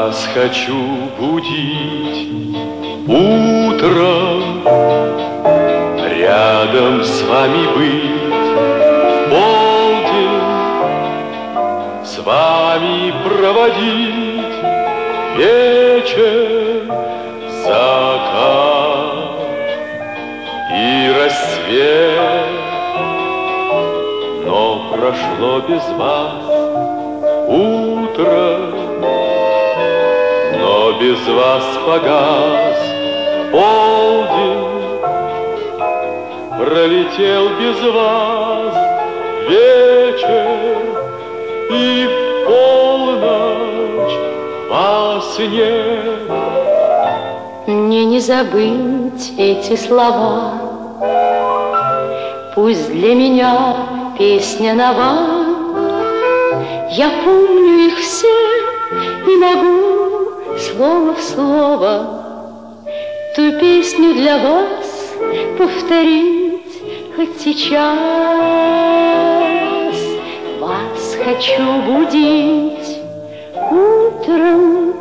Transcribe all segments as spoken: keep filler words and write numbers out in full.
Вас хочу будить утром, рядом с вами быть в полдень, с вами проводить вечер, закат и рассвет. Но прошло без вас утро, но без вас погас полдень, пролетел без вас вечер, и в полночь вас нет. Мне не забыть эти слова, пусть для меня песня нова. Я помню их все и могу слово в слово ту песню для вас повторить хоть сейчас. Вас хочу будить утром,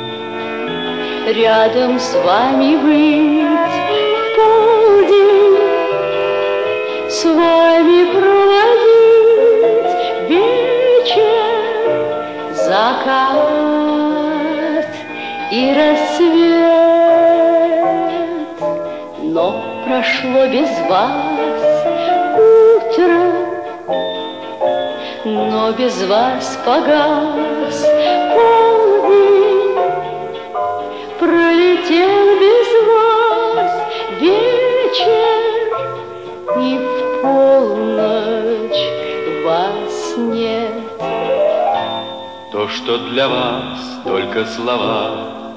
рядом с вами быть в полдень, с вами проводить вечер, закат и рассвет. Но прошло без вас утро, но без вас погас полдень, пролетел без вас вечер, и в полночь вас нет. То, что для вас только слова,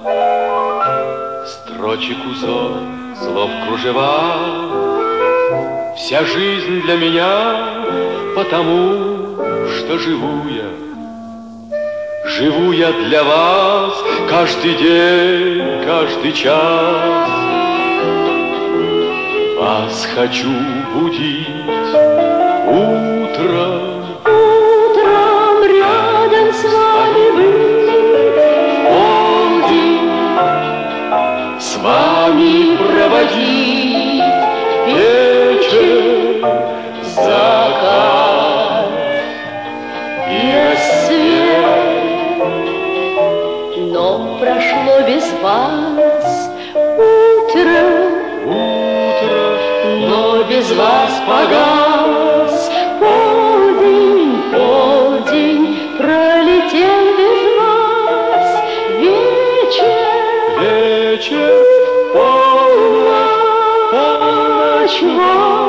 строчек узор, слов кружева, вся жизнь для меня, потому что живу я. Живу я для вас каждый день, каждый час. Вас хочу будить утром, Утром рядом с вами быть, полдень, с вами проводить вечер, закат и рассвет. но прошло без вас утро, Утро, но без вас погас полдень, полдень, пролетел без вас вечер, вечер, полночь, полночь. ночь.